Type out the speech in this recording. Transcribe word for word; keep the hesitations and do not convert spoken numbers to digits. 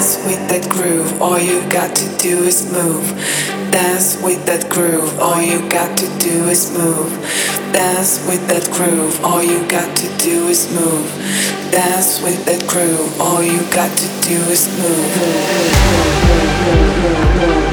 Dance with that groove, all you got to do is move. Dance with that groove, all you got to do is move. Dance with that groove, all you got to do is move. Dance with that groove, all you got to do is move.